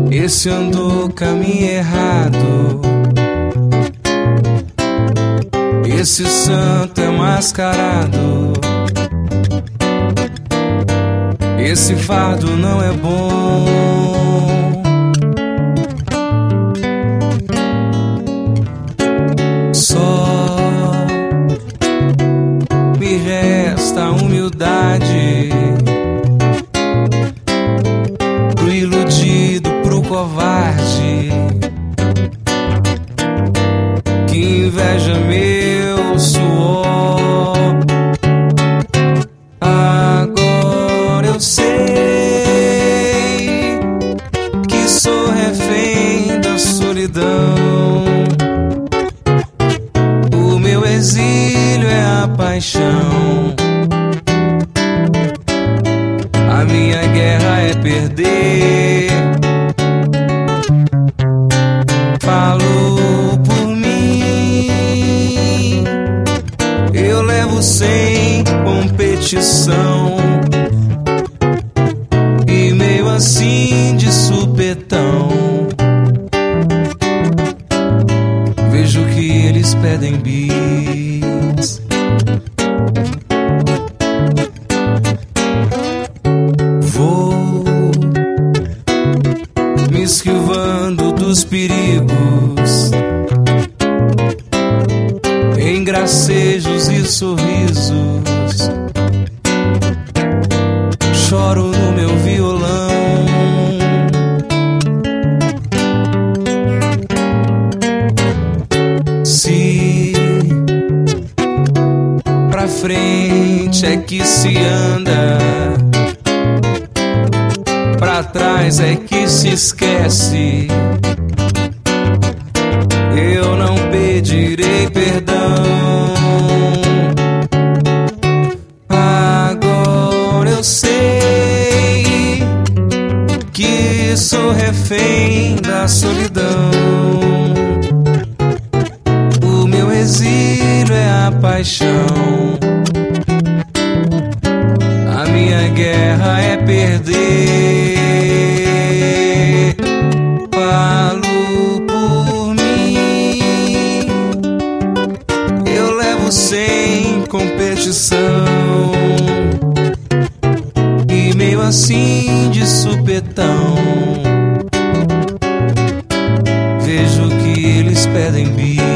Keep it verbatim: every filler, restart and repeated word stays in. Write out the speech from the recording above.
Esse andou caminho errado. Esse santo é mascarado. Esse fardo não é bom. Só me resta a humildade pro iludido, pro covarde que inveja meu suor. Agora eu sei que sou refém da solidão. O meu exílio é a paixão. A minha guerra é perder. Falo por mim, eu levo sem competição. E meio assim de supetão, vejo que eles pedem bis. Vou me esquivando dos perigos, em gracejos e sorrisos. Choro no meu violão. Se pra frente é que se anda, pra trás é que se esquece. Eu não pedirei perdão. Agora eu sei que sou refém da solidão. O meu exílio é a paixão. A minha guerra é perder. Falo por mim, eu levo sem competição. E meio assim de supetão, vejo que eles pedem bis.